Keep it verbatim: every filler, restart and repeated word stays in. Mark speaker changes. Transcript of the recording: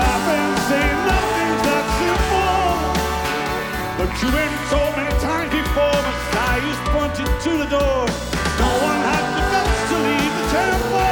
Speaker 1: laugh and say nothing's that simple. But you've been told many times before, Messiah's pointed to the door. No one has the guts to leave the temple.